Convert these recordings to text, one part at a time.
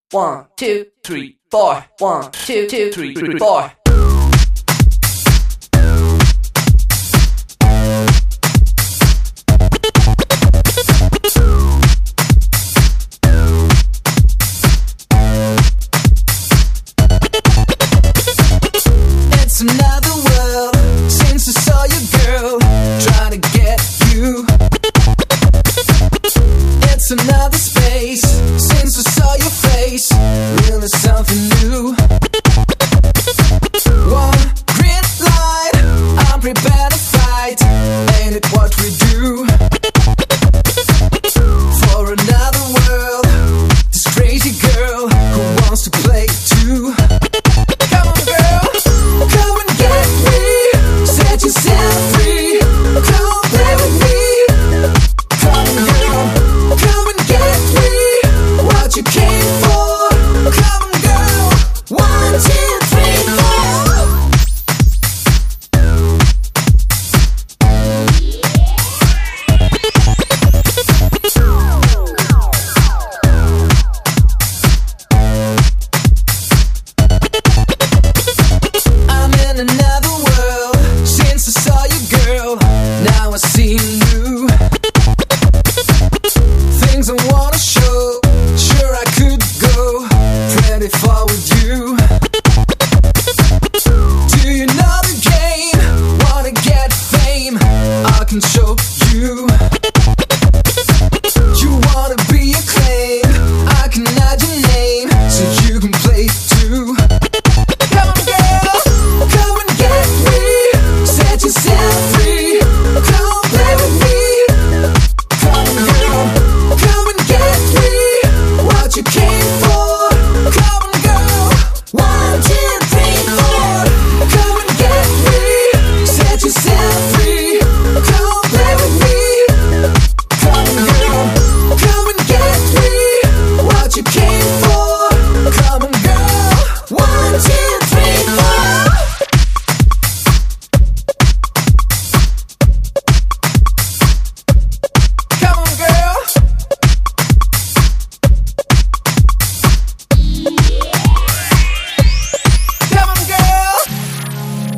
1, 2, 3, 4. 1, 2, 3, 4. It's another world since I saw you, girl. Trying to get you. It's another space since I saw your face. Really something new. One green light, I'm prepared to fight. Ain't it what we do? For another world, this crazy girl who wants to play too. Come on, girl, come and get me. Set yourself free. Come on, play with me. Come on, girl, come and get me. What you came for. Come on, girl. 1, 2, 3, 4. I'm in another world since I saw you, girl. Now I see you. Things I wanna show. Sure I could go pretty far with you. Do you know the game? Wanna get fame? I can show you. You wanna be acclaimed? I can add your name so you can play too. Come on, girl, come and get me. Set yourself free. Come on, play with me. Come on, girl, come and get me. What you came for. Come on, girl. 1, 2, 3, 4. Come and get me. Set yourself free. Come on, play with me. Come on, girl, come and get me. What you came for. Come on, girl. 1, 2, 3, 4. Come on, girl. Come on, girl.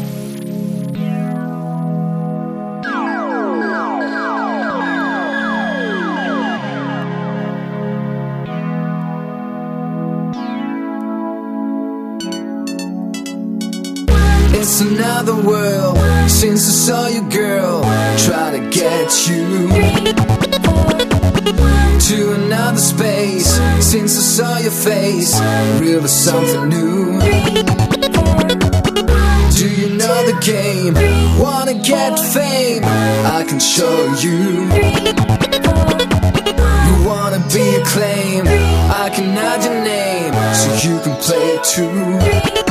It's another world since I saw you, girl. Try to get you to another space since I saw your face. Really something new. Do you know the game? Wanna get fame? I can show you. You wanna be acclaimed? I can add your name so you can play it too.